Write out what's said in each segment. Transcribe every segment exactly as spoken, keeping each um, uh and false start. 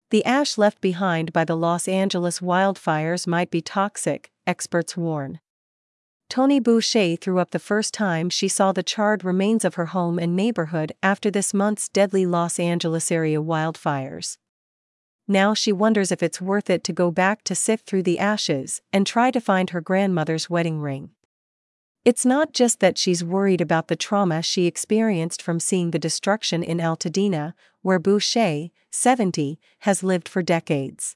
The ash left behind by the Los Angeles wildfires might be toxic, experts warn. Tony Boucher threw up the first time she saw the charred remains of her home and neighborhood after this month's deadly Los Angeles area wildfires. Now she wonders if it's worth it to go back to sift through the ashes and try to find her grandmother's wedding ring. It's not just that she's worried about the trauma she experienced from seeing the destruction in Altadena, where Boucher, seventy, has lived for decades.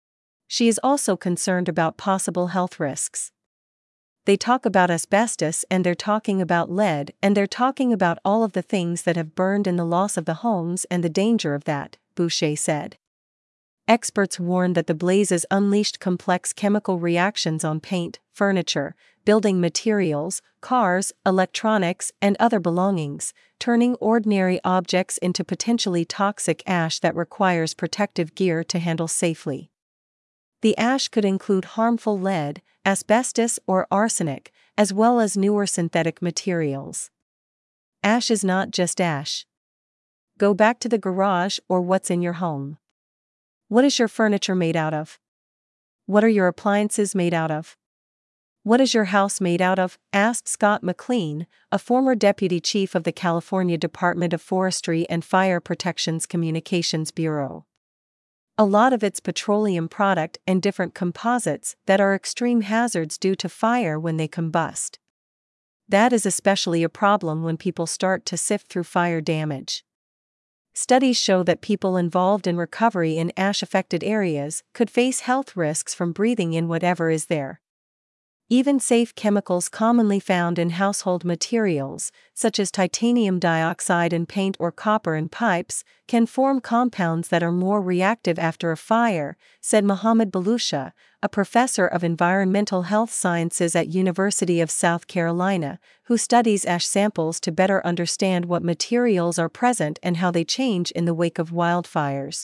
She is also concerned about possible health risks. They talk about asbestos and they're talking about lead and they're talking about all of the things that have burned and the loss of the homes and the danger of that, Boucher said. Experts warn that the blazes unleashed complex chemical reactions on paint, furniture, building materials, cars, electronics, and other belongings, turning ordinary objects into potentially toxic ash that requires protective gear to handle safely. The ash could include harmful lead, asbestos, or arsenic, as well as newer synthetic materials. Ash is not just ash. Go back to the garage or what's in your home. What is your furniture made out of? What are your appliances made out of? What is your house made out of? Asked Scott McLean, a former deputy chief of the California Department of Forestry and Fire Protection's Communications Bureau. A lot of it's petroleum product and different composites that are extreme hazards due to fire when they combust. That is especially a problem when people start to sift through fire damage. Studies show that people involved in recovery in ash-affected areas could face health risks from breathing in whatever is there. Even safe chemicals commonly found in household materials, such as titanium dioxide in paint or copper in pipes, can form compounds that are more reactive after a fire, said Mohammed Balusha, a professor of environmental health sciences at University of South Carolina, who studies ash samples to better understand what materials are present and how they change in the wake of wildfires.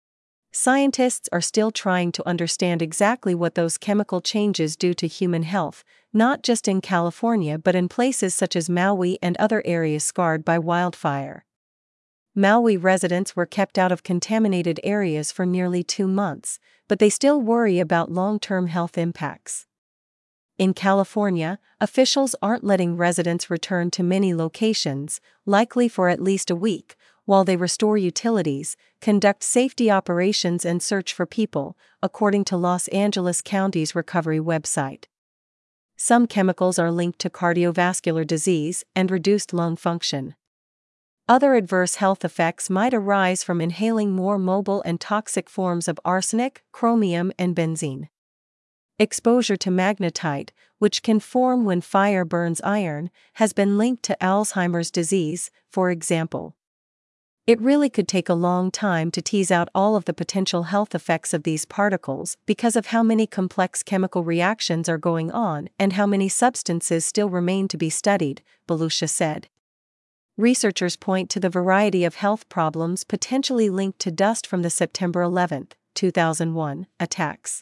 Scientists are still trying to understand exactly what those chemical changes do to human health, not just in California but in places such as Maui and other areas scarred by wildfire. Maui residents were kept out of contaminated areas for nearly two months, but they still worry about long-term health impacts. In California, officials aren't letting residents return to many locations, likely for at least a week, while they restore utilities, conduct safety operations and search for people, according to Los Angeles County's recovery website. Some chemicals are linked to cardiovascular disease and reduced lung function. Other adverse health effects might arise from inhaling more mobile and toxic forms of arsenic, chromium, and benzene. Exposure to magnetite, which can form when fire burns iron, has been linked to Alzheimer's disease, for example. It really could take a long time to tease out all of the potential health effects of these particles because of how many complex chemical reactions are going on and how many substances still remain to be studied, Balusha said. Researchers point to the variety of health problems potentially linked to dust from the September eleventh, two thousand one, attacks.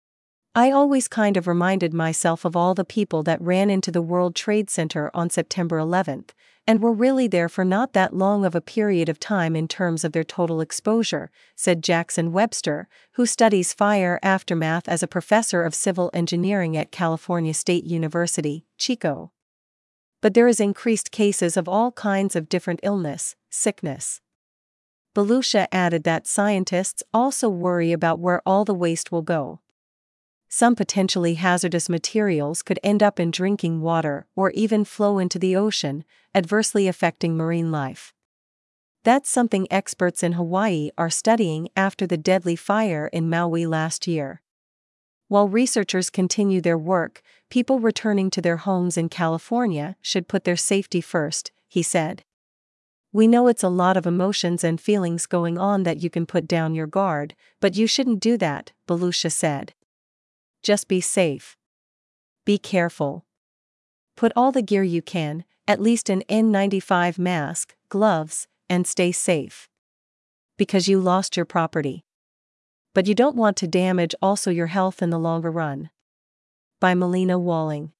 I always kind of reminded myself of all the people that ran into the World Trade Center on September eleventh, and were really there for not that long of a period of time in terms of their total exposure, said Jackson Webster, who studies fire aftermath as a professor of civil engineering at California State University, Chico. But there is increased cases of all kinds of different illness, sickness. Balusha added that scientists also worry about where all the waste will go. Some potentially hazardous materials could end up in drinking water or even flow into the ocean, adversely affecting marine life. That's something experts in Hawaii are studying after the deadly fire in Maui last year. While researchers continue their work, people returning to their homes in California should put their safety first, he said. We know it's a lot of emotions and feelings going on that you can put down your guard, but you shouldn't do that, Balusha said. Just be safe. Be careful. Put all the gear you can, at least an N ninety-five mask, gloves, and stay safe. Because you lost your property. But you don't want to damage also your health in the longer run. By Melina Walling.